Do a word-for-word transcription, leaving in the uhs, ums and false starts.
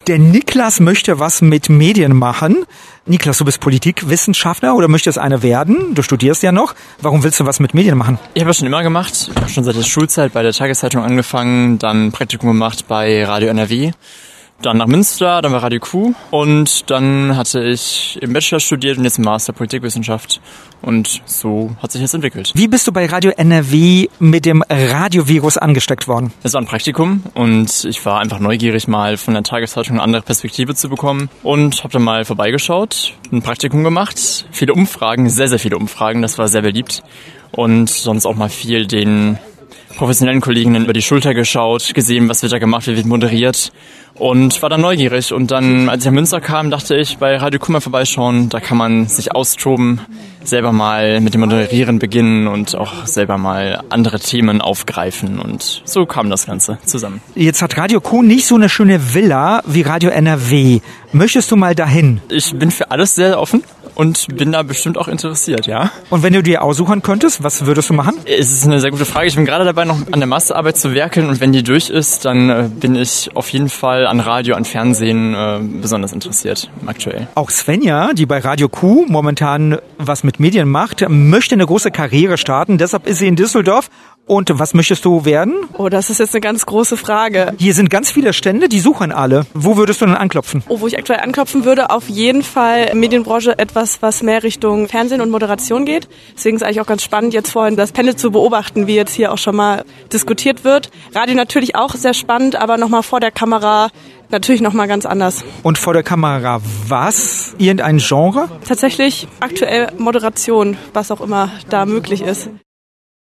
Der Niklas möchte was mit Medien machen. Niklas, du bist Politikwissenschaftler oder möchtest einer werden? Du studierst ja noch. Warum willst du was mit Medien machen? Ich habe das schon immer gemacht. Ich habe schon seit der Schulzeit bei der Tageszeitung angefangen, dann Praktikum gemacht bei Radio N R W. Dann nach Münster, dann bei Radio Q und dann hatte ich im Bachelor studiert und jetzt im Master Politikwissenschaft und so hat sich das entwickelt. Wie bist du bei Radio N R W mit dem Radiovirus angesteckt worden? Das war ein Praktikum und ich war einfach neugierig, mal von der Tageszeitung eine andere Perspektive zu bekommen und habe dann mal vorbeigeschaut, ein Praktikum gemacht, viele Umfragen, sehr, sehr viele Umfragen, das war sehr beliebt und sonst auch mal viel den professionellen Kolleginnen über die Schulter geschaut, gesehen, was wird da gemacht, wie wird moderiert und war dann neugierig. Und dann, als ich nach Münster kam, dachte ich, bei Radio Q mal vorbeischauen, da kann man sich austoben, selber mal mit dem Moderieren beginnen und auch selber mal andere Themen aufgreifen und so kam das Ganze zusammen. Jetzt hat Radio Q nicht so eine schöne Villa wie Radio N R W. Möchtest du mal dahin? Ich bin für alles sehr offen. Und bin da bestimmt auch interessiert, ja. Und wenn du dir aussuchen könntest, was würdest du machen? Es ist eine sehr gute Frage. Ich bin gerade dabei, noch an der Masterarbeit zu werkeln. Und wenn die durch ist, dann äh, bin ich auf jeden Fall an Radio, an Fernsehen äh, besonders interessiert aktuell. Auch Svenja, die bei Radio Q momentan was mit Medien macht, möchte eine große Karriere starten. Deshalb ist sie in Düsseldorf. Und was möchtest du werden? Oh, das ist jetzt eine ganz große Frage. Hier sind ganz viele Stände, die suchen alle. Wo würdest du denn anklopfen? Oh, wo ich aktuell anklopfen würde, auf jeden Fall Medienbranche, etwas, was mehr Richtung Fernsehen und Moderation geht. Deswegen ist es eigentlich auch ganz spannend, jetzt vorhin das Panel zu beobachten, wie jetzt hier auch schon mal diskutiert wird. Radio natürlich auch sehr spannend, aber nochmal vor der Kamera natürlich nochmal ganz anders. Und vor der Kamera was? Irgendein Genre? Tatsächlich aktuell Moderation, was auch immer da möglich ist.